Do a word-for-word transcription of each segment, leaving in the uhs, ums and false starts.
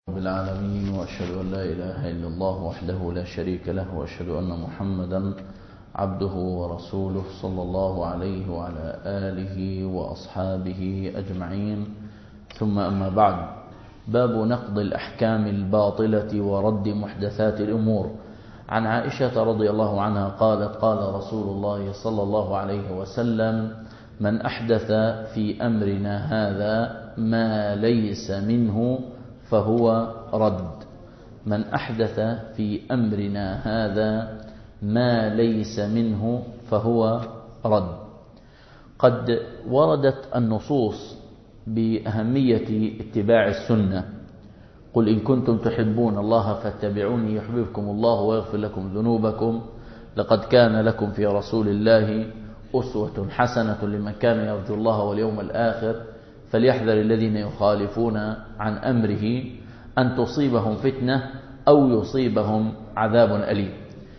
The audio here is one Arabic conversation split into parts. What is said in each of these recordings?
رب العالمين، وأشهد أن لا إله إلا الله وحده لا شريك له، وأشهد أن محمدا عبده ورسوله صلى الله عليه وعلى آله وأصحابه أجمعين. ثم أما بعد، باب نقض الأحكام الباطلة ورد محدثات الأمور. عن عائشة رضي الله عنها قالت: قال رسول الله صلى الله عليه وسلم: من أحدث في أمرنا هذا ما ليس منه فهو رد. من أحدث في أمرنا هذا ما ليس منه فهو رد. قد وردت النصوص بأهمية اتباع السنة. قل إن كنتم تحبون الله فاتبعوني يحببكم الله ويغفر لكم ذنوبكم، لقد كان لكم في رسول الله أسوة حسنة لمن كان يرجو الله واليوم الآخر، فليحذر الذين يخالفون عن أمره أن تصيبهم فتنة أو يصيبهم عذاب أليم.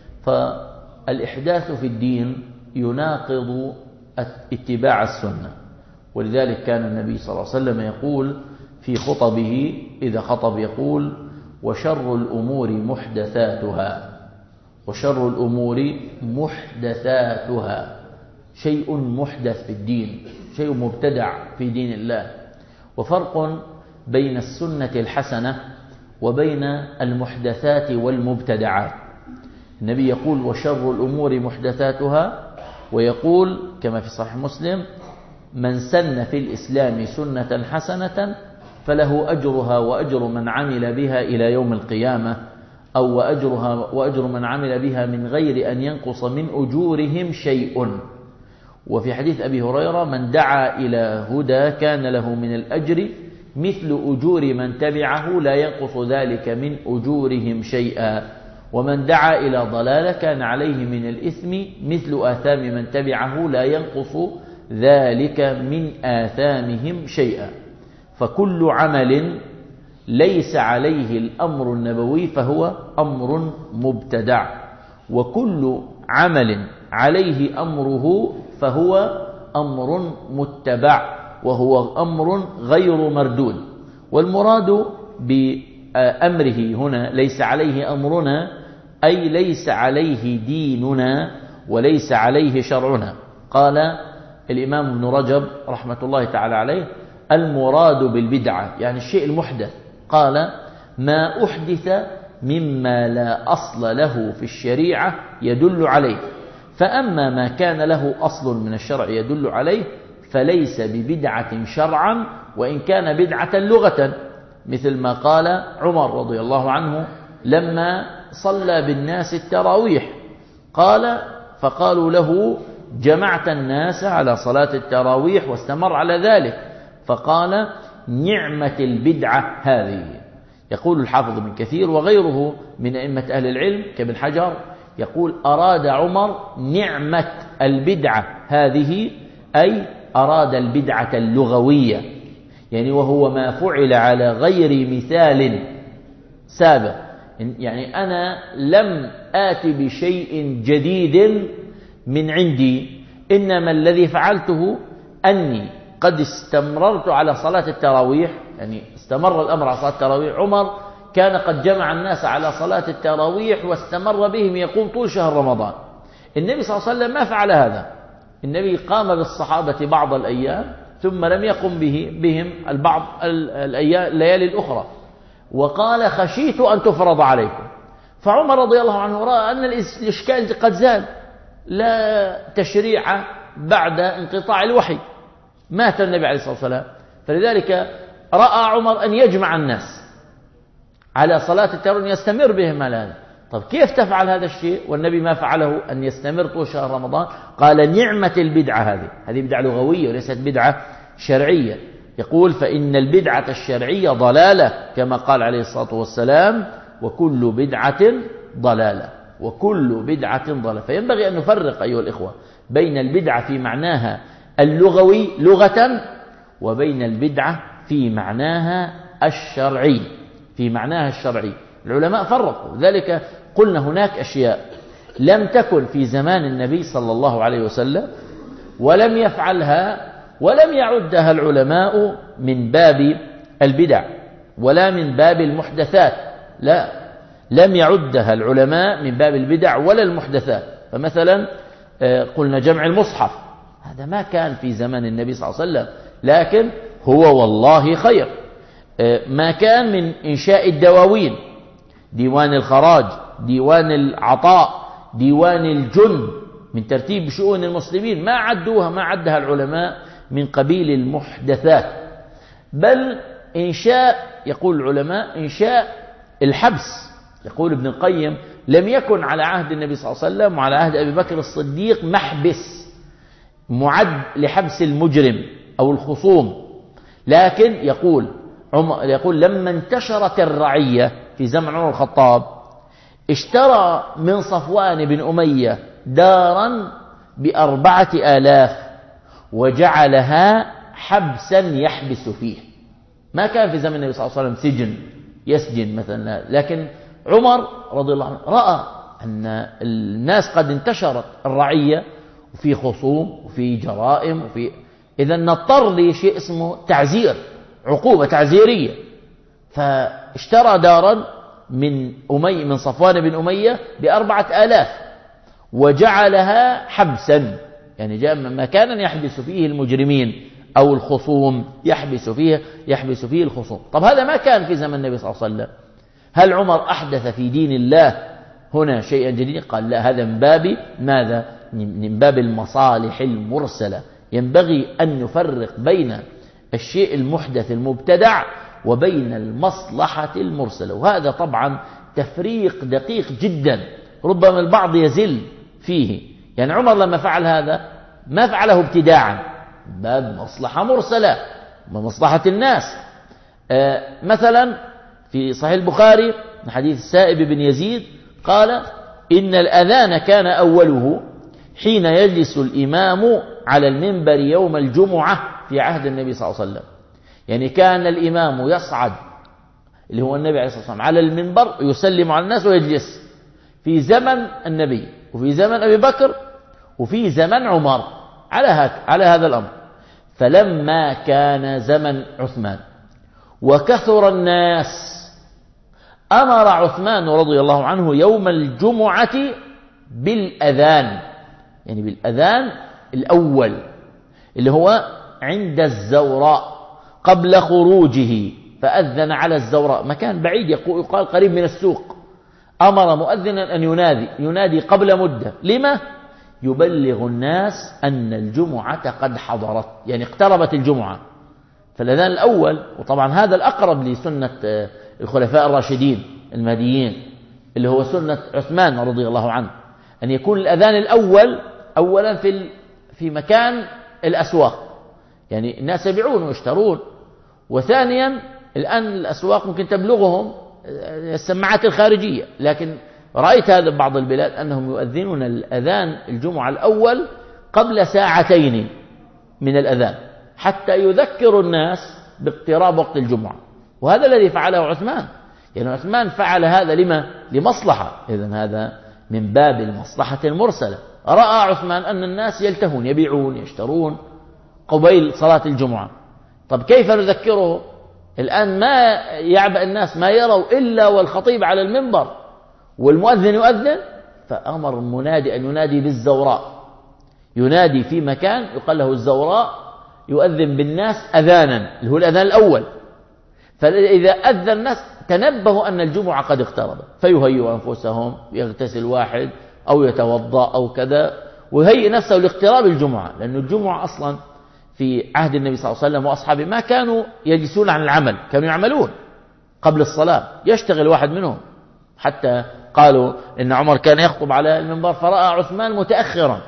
فالإحداث في الدين يناقض اتباع السنة، ولذلك كان النبي صلى الله عليه وسلم يقول في خطبه إذا خطب يقول: وشر الأمور محدثاتها. وشر الأمور محدثاتها، شيء محدث في الدين، شيء مبتدع في دين الله. وفرق بين السنة الحسنة وبين المحدثات والمبتدعات. النبي يقول: وشر الأمور محدثاتها، ويقول كما في صحيح مسلم: من سن في الإسلام سنة حسنة فله أجرها وأجر من عمل بها إلى يوم القيامة، أو وأجرها وأجر من عمل بها من غير أن ينقص من أجورهم شيء. وفي حديث أبي هريرة: من دعا إلى هدى كان له من الأجر مثل أجور من تبعه لا ينقص ذلك من أجورهم شيئا، ومن دعا إلى ضلالة كان عليه من الإثم مثل آثام من تبعه لا ينقص ذلك من آثامهم شيئا. فكل عمل ليس عليه الأمر النبوي فهو أمر مبتدع، وكل عمل عليه أمره فهو أمر متبع، وهو أمر غير مردود. والمراد بأمره هنا ليس عليه أمرنا، أي ليس عليه ديننا وليس عليه شرعنا. قال الإمام ابن رجب رحمة الله تعالى عليه: المراد بالبدعة يعني الشيء المحدث. قال: ما أحدث مما لا أصل له في الشريعة يدل عليه، فأما ما كان له أصل من الشرع يدل عليه فليس ببدعة شرعا وإن كان بدعة لغة، مثل ما قال عمر رضي الله عنه لما صلى بالناس التراويح، قال فقالوا له: جمعت الناس على صلاة التراويح، واستمر على ذلك، فقال: نعمة البدعة هذه. يقول الحافظ ابن كثير وغيره من أئمة أهل العلم كابن حجر يقول: أراد عمر نعمة البدعة هذه، أي أراد البدعة اللغوية، يعني وهو ما فعل على غير مثال سابق. يعني أنا لم آت بشيء جديد من عندي، إنما الذي فعلته أني قد استمررت على صلاة التراويح، يعني استمر الأمر على صلاة التراويح. عمر كان قد جمع الناس على صلاة التراويح واستمر بهم يقوم طول شهر رمضان. النبي صلى الله عليه وسلم ما فعل هذا. النبي قام بالصحابة بعض الأيام ثم لم يقم به بهم البعض الأيام الليالي الأخرى، وقال: خشيت أن تفرض عليكم. فعمر رضي الله عنه رأى أن الإشكال قد زال، لا تشريع بعد انقطاع الوحي، مات النبي عليه الصلاة والسلام، فلذلك رأى عمر أن يجمع الناس على صلاة التراويح يستمر بهم على هذا. طب كيف تفعل هذا الشيء والنبي ما فعله أن يستمر طول شهر رمضان؟ قال: نعمة البدعة هذه. هذه بدعة لغوية وليست بدعة شرعية. يقول: فإن البدعة الشرعية ضلالة، كما قال عليه الصلاة والسلام: وكل بدعة ضلالة، وكل بدعة ضلالة. فينبغي أن نفرق أيها الإخوة بين البدعة في معناها اللغوي لغة، وبين البدعة في معناها الشرعي، في معناها الشرعي. العلماء فرقوا ذلك. قلنا هناك أشياء لم تكن في زمان النبي صلى الله عليه وسلم ولم يفعلها ولم يعدها العلماء من باب البدع. ولا من باب المحدثات، لا، لم يعدها العلماء من باب البدع ولا المحدثات. فمثلا قلنا جمع المصحف، هذا ما كان في زمن النبي صلى الله عليه وسلم، لكن هو والله خير. ما كان من إنشاء الدواوين، ديوان الخراج، ديوان العطاء، ديوان الجند، من ترتيب شؤون المسلمين، ما عدوها ما عدها العلماء من قبيل المحدثات. بل إنشاء، يقول العلماء، إنشاء الحبس. يقول ابن القيم: لم يكن على عهد النبي صلى الله عليه وسلم وعلى عهد أبي بكر الصديق محبس معد لحبس المجرم أو الخصوم، لكن يقول يقول لما انتشرت الرعية في زمن عمر الخطاب اشترى من صفوان بن أمية دارا بأربعة آلاف وجعلها حبسا يحبس فيه. ما كان في زمن النبي صلى الله عليه وسلم سجن يسجن مثلا، لكن عمر رضي الله عنه رأى أن الناس قد انتشرت الرعية وفي خصوم وفي جرائم وفي، إذا نضطر لشيء اسمه تعزير، عقوبة تعزيرية. فاشترى دارا من أمي من صفوان بن أمية بأربعة آلاف وجعلها حبسا، يعني جاء مكانا يحبس فيه المجرمين أو الخصوم، يحبس فيه يحبس فيه الخصوم. طب هذا ما كان في زمن النبي صلى الله عليه وسلم. هل عمر أحدث في دين الله هنا شيئا جديدا؟ قال لا، هذا من باب ماذا؟ من باب المصالح المرسلة. ينبغي أن نفرق بين الشيء المحدث المبتدع وبين المصلحة المرسلة، وهذا طبعا تفريق دقيق جدا ربما البعض يزل فيه. يعني عمر لما فعل هذا ما فعله ابتداعا، باب مصلحة مرسلة ومصلحة الناس. آه مثلا في صحيح البخاري من حديث السائب بن يزيد قال: إن الأذان كان أوله حين يجلس الإمام على المنبر يوم الجمعة في عهد النبي صلى الله عليه وسلم. يعني كان الإمام يصعد، اللي هو النبي عليه الصلاة والسلام، على المنبر يسلم على الناس ويجلس في زمن النبي وفي زمن أبي بكر وفي زمن عمر على على هذا الأمر. فلما كان زمن عثمان وكثر الناس أمر عثمان رضي الله عنه يوم الجمعة بالأذان، يعني بالأذان الأول اللي هو عند الزوراء قبل خروجه، فأذن على الزوراء، مكان بعيد يقال قريب من السوق. أمر مؤذنا أن ينادي ينادي قبل مدة. لما؟ يبلغ الناس أن الجمعة قد حضرت، يعني اقتربت الجمعة. فالأذان الأول، وطبعا هذا الأقرب لسنة الخلفاء الراشدين المهديين اللي هو سنة عثمان رضي الله عنه، أن يكون الأذان الأول أولا في في مكان الأسواق، يعني الناس يبيعون ويشترون. وثانيا الآن الأسواق ممكن تبلغهم السماعات الخارجية، لكن رأيت هذا بعض البلاد أنهم يؤذنون الأذان الجمعة الأول قبل ساعتين من الأذان حتى يذكروا الناس باقتراب وقت الجمعة. وهذا الذي فعله عثمان، يعني عثمان فعل هذا لما؟ لمصلحة. إذن هذا من باب المصلحة المرسلة. رأى عثمان أن الناس يلتهون يبيعون يشترون قبيل صلاة الجمعة. طب كيف نذكره؟ الآن ما يعبأ الناس ما يروا إلا والخطيب على المنبر والمؤذن يؤذن. فأمر المنادي أن ينادي بالزوراء، ينادي في مكان يقال له الزوراء، يؤذن بالناس أذانا اللي هو الأذان الأول. فإذا أذن الناس تنبهوا أن الجمعة قد اقتربت، فيهيئوا أنفسهم، يغتسل واحد أو يتوضأ أو كذا ويهيئ نفسه لاقتراب الجمعة. لأن الجمعة أصلا في عهد النبي صلى الله عليه وسلم وأصحابه ما كانوا يجلسون عن العمل، كانوا يعملون قبل الصلاة، يشتغل واحد منهم. حتى قالوا إن عمر كان يخطب على المنبر فرأى عثمان متأخرا،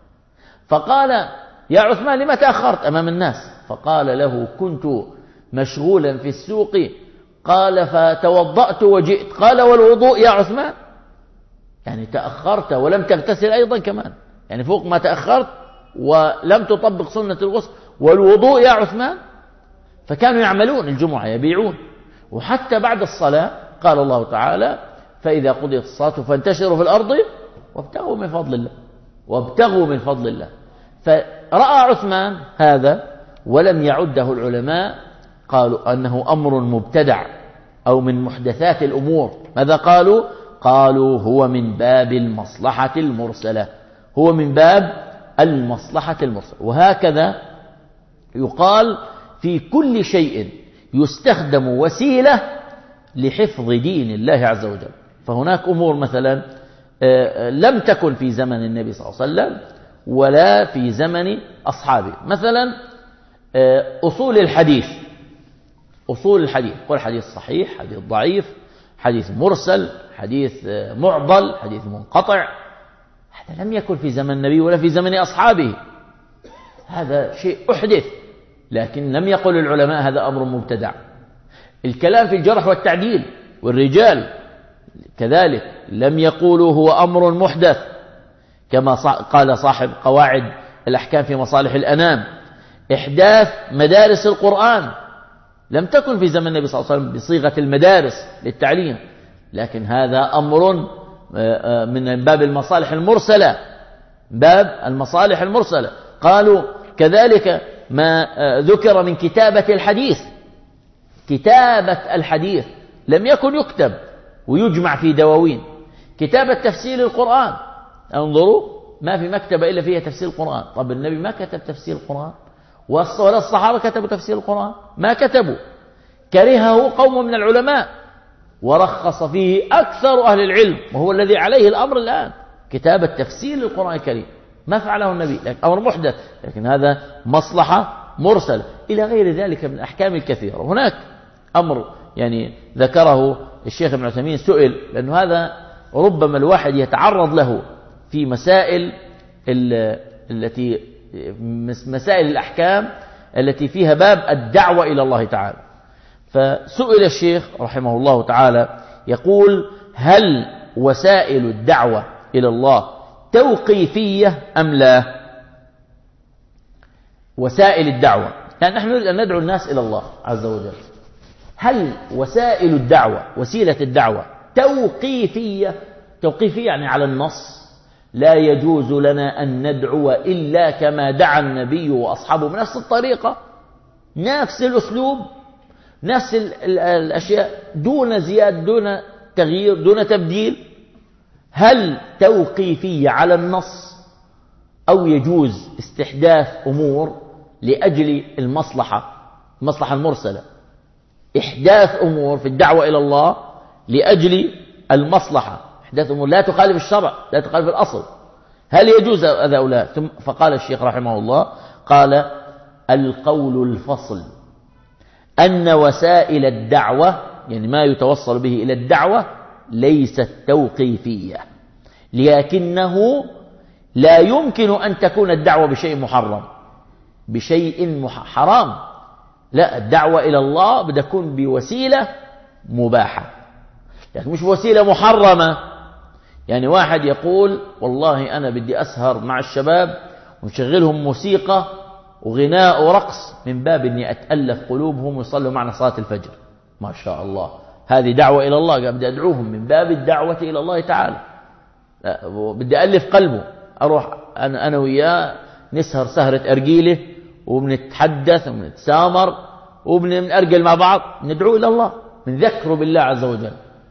فقال: يا عثمان لما تأخرت أمام الناس؟ فقال له: كنت مشغولا في السوق. قال: فتوضأت وجئت. قال: والوضوء يا عثمان؟ يعني تأخرت ولم تغتسل أيضا كمان، يعني فوق ما تأخرت ولم تطبق سنة الغسل، والوضوء يا عثمان؟ فكانوا يعملون الجمعة يبيعون. وحتى بعد الصلاة قال الله تعالى: فإذا قضيت الصلاة فانتشروا في الأرض وابتغوا من فضل الله وابتغوا من فضل الله. فرأى عثمان هذا ولم يعده العلماء، قالوا أنه أمر مبتدع أو من محدثات الأمور. ماذا قالوا؟ قالوا هو من باب المصلحة المرسلة، هو من باب المصلحة المرسلة. وهكذا يقال في كل شيء يستخدم وسيلة لحفظ دين الله عز وجل. فهناك أمور مثلا لم تكن في زمن النبي صلى الله عليه وسلم ولا في زمن أصحابه، مثلا أصول الحديث، أصول الحديث قل حديث صحيح، حديث ضعيف، حديث مرسل، حديث معضل، حديث منقطع، هذا لم يكن في زمن النبي ولا في زمن أصحابه، هذا شيء أحدث، لكن لم يقل العلماء هذا أمر مبتدع. الكلام في الجرح والتعديل والرجال كذلك لم يقولوا هو أمر محدث، كما قال صاحب قواعد الأحكام في مصالح الأنام. إحداث مدارس القرآن لم تكن في زمن النبي صلى الله عليه وسلم بصيغة المدارس للتعليم، لكن هذا أمر من باب المصالح المرسلة، باب المصالح المرسلة. قالوا كذلك ما ذكر من كتابة الحديث، كتابة الحديث لم يكن يكتب ويجمع في دواوين. كتابة تفسير القرآن، انظروا ما في مكتبة إلا فيها تفسير القرآن. طب النبي ما كتب تفسير القرآن ولا الصحابة كتبوا تفسير القرآن، ما كتبوا، كرهه قوم من العلماء ورخص فيه أكثر أهل العلم، وهو الذي عليه الأمر الآن، كتابة تفسير القرآن الكريم ما فعله النبي، لكن أمر محدث، لكن هذا مصلحة مرسلة، إلى غير ذلك من الأحكام الكثيرة. هناك أمر يعني ذكره الشيخ ابن عثيمين، سئل، لأنه هذا ربما الواحد يتعرض له في مسائل التي مسائل الأحكام التي فيها باب الدعوة إلى الله تعالى. فسئل الشيخ رحمه الله تعالى يقول: هل وسائل الدعوة إلى الله توقيفية أم لا؟ وسائل الدعوة، يعني نحن نريد أن ندعو الناس إلى الله عز وجل، هل وسائل الدعوة، وسيلة الدعوة توقيفية؟ توقيفية يعني على النص، لا يجوز لنا أن ندعو إلا كما دعا النبي وأصحابه بنفس الطريقة، نفس الأسلوب، نفس الأشياء، دون زيادة، دون تغيير، دون تبديل. هل توقيفية على النص، أو يجوز استحداث أمور لأجل المصلحة، المصلحة المرسلة، إحداث أمور في الدعوة إلى الله لأجل المصلحة، إحداث أمور لا تخالف الشرع، لا تخالف الأصل، هل يجوز هذا أو لا؟ ثم فقال الشيخ رحمه الله، قال: القول الفصل أن وسائل الدعوة، يعني ما يتوصل به إلى الدعوة، ليست توقيفية، لكنه لا يمكن أن تكون الدعوة بشيء محرم، بشيء حرام، لا، الدعوة إلى الله بدها تكون بوسيلة مباحة، لكن مش بوسيلة محرمة. يعني واحد يقول: والله أنا بدي أسهر مع الشباب ونشغلهم موسيقى وغناء ورقص من باب أني أتألف قلوبهم ويصلوا معنا صلاة الفجر، ما شاء الله، هذه دعوة إلى الله، بدي أدعوهم من باب الدعوة إلى الله تعالى، بدي ألف قلبه، أروح أنا, أنا وياه نسهر سهرة أرجيلة وبنتحدث وبنتسامر وبنأرجل مع بعض، ندعو إلى الله، نذكره بالله عز وجل.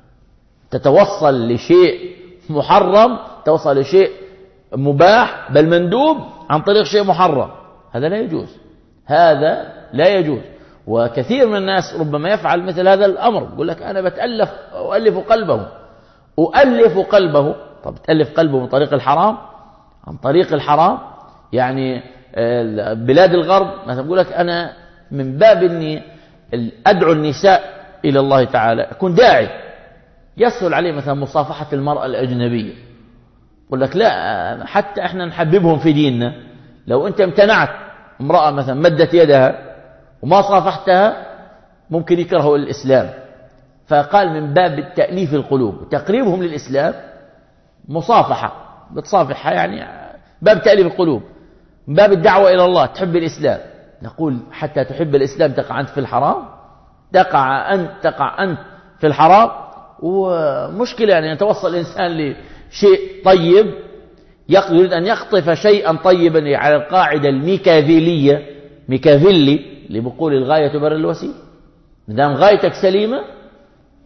تتوصل لشيء محرم، توصل لشيء مباح بل مندوب عن طريق شيء محرم، هذا لا يجوز، هذا لا يجوز. وكثير من الناس ربما يفعل مثل هذا الأمر، يقول لك أنا بتألف أؤلف قلبه، أؤلف قلبه. طب تألف قلبه من طريق الحرام، عن طريق الحرام، يعني بلاد الغرب مثلا يقول لك أنا من باب أني أدعو النساء إلى الله تعالى، أكون داعي، يسهل عليه مثلا مصافحة المرأة الأجنبية، يقول لك لا، حتى احنا نحببهم في ديننا، لو أنت امتنعت، امرأة مثلا مدت يدها وما صافحتها ممكن يكرهوا الإسلام، فقال من باب تأليف القلوب تقريبهم للإسلام، مصافحة بتصافحها، يعني باب تأليف القلوب، من باب الدعوة إلى الله، تحب الإسلام. نقول حتى تحب الإسلام تقع أنت في الحرام، تقع أنت تقع أنت في الحرام، ومشكلة يعني يتوصل الإنسان لشيء طيب، يريد أن يخطف شيئا طيبا على القاعدة الميكافيلية، ميكافيلي اللي بيقول الغاية تبرر الوسيلة، ما دام غايتك سليمة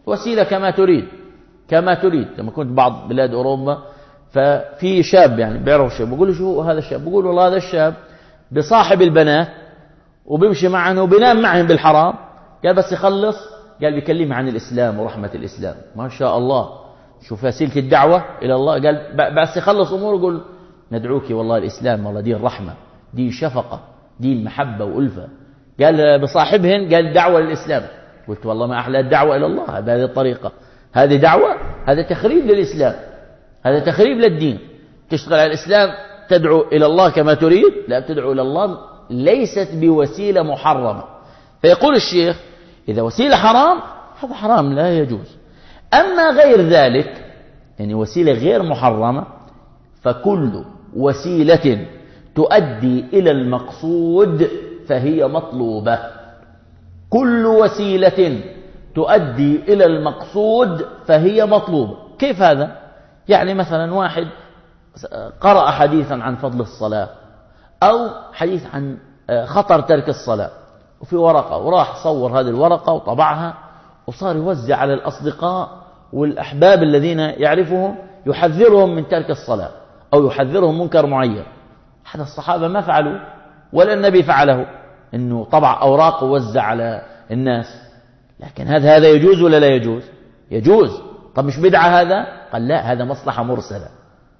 وسيلة كما تريد كما تريد. لما كنت بعض بلاد أوروبا ففي شاب يعني بيعرف شاب، بقول له شو هذا الشاب؟ بقول والله هذا الشاب بصاحب البنات وبيمشي معهم وبينام معهم بالحرام. قال بس يخلص قال بيكلم عن الإسلام ورحمة الإسلام. ما شاء الله، شوف وسيلة الدعوة إلى الله. قال بس يخلص أمور يقول ندعوك والله الإسلام والله دين رحمة، دين شفقة، دين محبة وألفة. قال بصاحبهن قال دعوة للإسلام. قلت والله ما أحلى الدعوة إلى الله بهذه الطريقة. هذه دعوة، هذا تخريب للإسلام، هذا تخريب للدين. تشتغل على الإسلام تدعو إلى الله كما تريد، لا تدعو إلى الله ليست بوسيلة محرمة. فيقول الشيخ إذا وسيلة حرام هذا حرام لا يجوز. أما غير ذلك يعني وسيلة غير محرمة فكل وسيلة تؤدي إلى المقصود فهي مطلوبة. كل وسيلة تؤدي إلى المقصود فهي مطلوبة. كيف هذا؟ يعني مثلا واحد قرأ حديثا عن فضل الصلاة أو حديث عن خطر ترك الصلاة وفي ورقة، وراح صور هذه الورقة وطبعها وصار يوزع على الأصدقاء والأحباب الذين يعرفهم، يحذرهم من ترك الصلاة أو يحذرهم منكر معين. هذا الصحابة ما فعلوا ولا النبي فعله، إنه طبع أوراق ووزع على الناس. لكن هذا هذا يجوز ولا لا يجوز؟ يجوز. طب مش بدعة هذا؟ قال لا، هذا مصلحة مرسلة،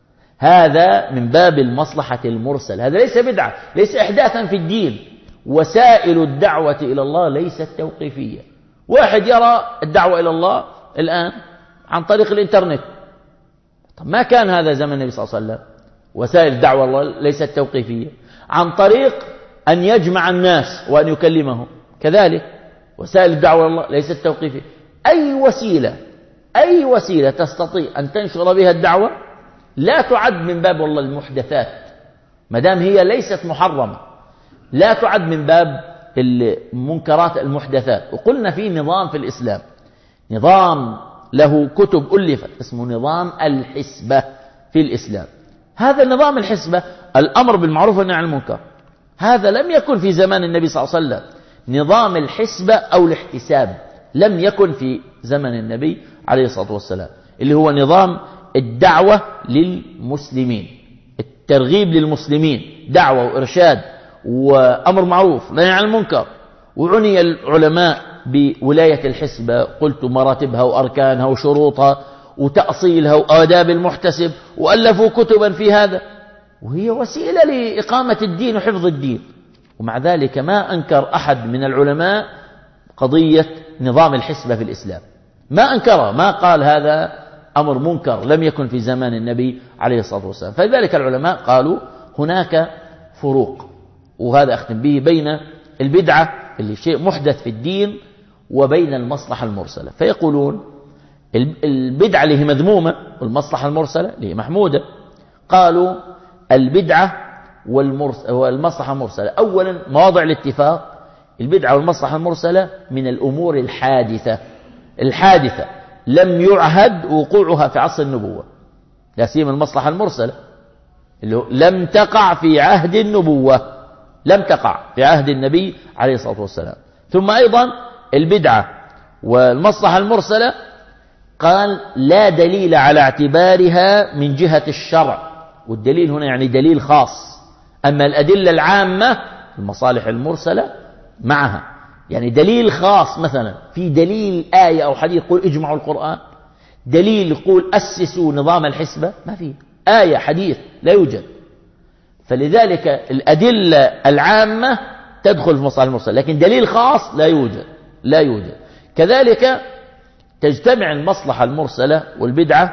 هذا من باب المصلحة المرسل، هذا ليس بدعة، ليس إحداثا في الدين. وسائل الدعوة إلى الله ليست توقيفية. واحد يرى الدعوة إلى الله الآن عن طريق الإنترنت. طب ما كان هذا زمن النبي صلى الله عليه وسلم. وسائل الدعوة الله ليست توقيفية. عن طريق أن يجمع الناس وأن يكلمهم كذلك وسائل الدعوة الله ليست توقيفية. أي وسيلة أي وسيلة تستطيع أن تنشر بها الدعوة لا تعد من باب والله المحدثات، ما دام هي ليست محرمة لا تعد من باب المنكرات المحدثات. وقلنا في نظام في الإسلام، نظام له كتب ألفت اسمه نظام الحسبة في الإسلام. هذا النظام الحسبة الأمر بالمعروف والنهي عن المنكر، هذا لم يكن في زمان النبي صلى الله عليه وسلم. نظام الحسبة أو الاحتساب لم يكن في زمن النبي عليه الصلاة والسلام، اللي هو نظام الدعوة للمسلمين، الترغيب للمسلمين، دعوة وإرشاد وأمر معروف نهي عن المنكر. وعني العلماء بولاية الحسبة، قلت مراتبها وأركانها وشروطها وتأصيلها وآداب المحتسب، وألفوا كتبا في هذا، وهي وسيلة لإقامة الدين وحفظ الدين. ومع ذلك ما أنكر أحد من العلماء قضية نظام الحسبة في الإسلام، ما أنكره، ما قال هذا أمر منكر لم يكن في زمان النبي عليه الصلاة والسلام. فلذلك العلماء قالوا هناك فروق، وهذا أختم به، بين البدعة اللي شيء محدث في الدين وبين المصلحة المرسلة. فيقولون البدعة اللي هي مذمومة والمصلحة المرسلة اللي هي محمودة. قالوا البدعة والمصلحة المرسلة، أولا مواضع الاتفاق، البدعة والمصلحة المرسلة من الأمور الحادثة الحادثة لم يعهد وقوعها في عصر النبوة، لا سيما المصلحة المرسلة اللي لم تقع في عهد النبوة، لم تقع في عهد النبي عليه الصلاة والسلام. ثم أيضا البدعة والمصلحة المرسلة قال لا دليل على اعتبارها من جهة الشرع، والدليل هنا يعني دليل خاص. أما الأدلة العامة المصالح المرسلة معها، يعني دليل خاص، مثلا في دليل آية أو حديث يقول اجمعوا القرآن، دليل يقول أسسوا نظام الحسبة، ما في آية حديث لا يوجد. فلذلك الأدلة العامة تدخل في المصالح المرسلة، لكن دليل خاص لا يوجد لا يوجد. كذلك تجتمع المصلحة المرسلة والبدعة،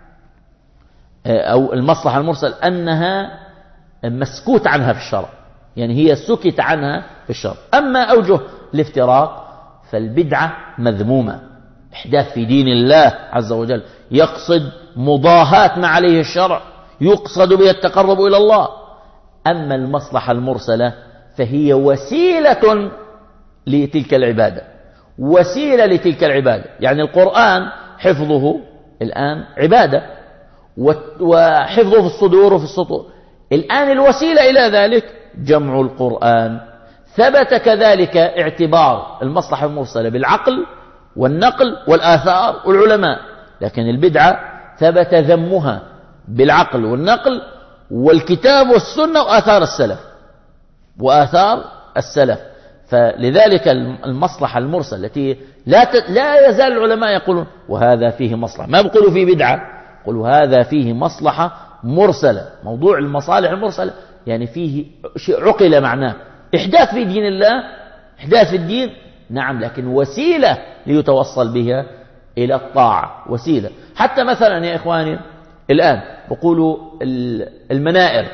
أو المصلحة المرسلة أنها مسكوت عنها في الشرع، يعني هي سكت عنها في الشرع. أما أوجه الافتراق فالبدعة مذمومة، إحداث في دين الله عز وجل، يقصد مضاهاة ما عليه الشرع، يقصد به التقرب إلى الله. أما المصلحة المرسلة فهي وسيلة لتلك العبادة، وسيلة لتلك العبادة. يعني القرآن حفظه الآن عبادة، وحفظه في الصدور وفي السطور. الآن الوسيلة إلى ذلك جمع القرآن. ثبت كذلك اعتبار المصلحة المرسلة بالعقل والنقل والآثار والعلماء. لكن البدعة ثبت ذمها بالعقل والنقل والكتاب والسنة وآثار السلف وآثار السلف. فلذلك المصلحة المرسلة التي لا لا يزال العلماء يقولون وهذا فيه مصلحة، ما بيقولوا فيه بدعة، يقولوا هذا فيه مصلحة مرسلة. موضوع المصالح المرسلة يعني فيه شيء عقل معناه، إحداث في دين الله، إحداث في الدين نعم، لكن وسيلة ليتوصل بها إلى الطاعة، وسيلة. حتى مثلا يا إخواني الآن بقولوا المنائر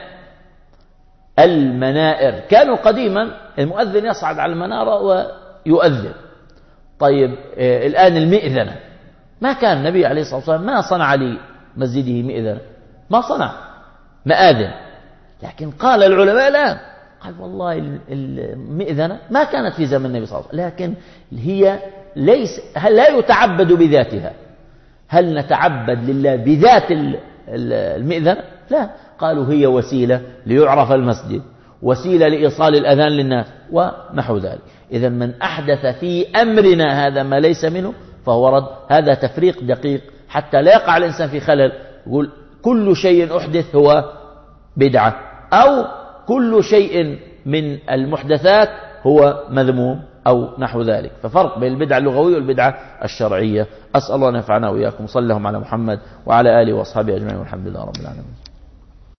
المنائر كانوا قديما المؤذن يصعد على المنارة ويؤذن. طيب الآن المئذنة، ما كان النبي عليه الصلاة والسلام ما صنع لمسجده مئذنة، ما صنع مآذن، لكن قال العلماء الآن قال والله المئذنة ما كانت في زمن النبي صلى الله عليه وسلم، لكن هي ليس هل لا يتعبد بذاتها. هل نتعبد لله بذات المئذنة؟ لا، قالوا هي وسيلة ليعرف المسجد، وسيلة لإيصال الأذان للناس ونحو ذلك. إذا من أحدث في أمرنا هذا ما ليس منه فهو رد. هذا تفريق دقيق حتى لا يقع الإنسان في خلل، يقول كل شيء أحدث هو بدعة، أو كل شيء من المحدثات هو مذموم أو نحو ذلك. ففرق بين البدعة اللغوية والبدعة الشرعية. أسأل الله أن ينفعنا وإياكم. صلى اللهم على محمد وعلى آله وأصحابه أجمعين والحمد لله رب العالمين.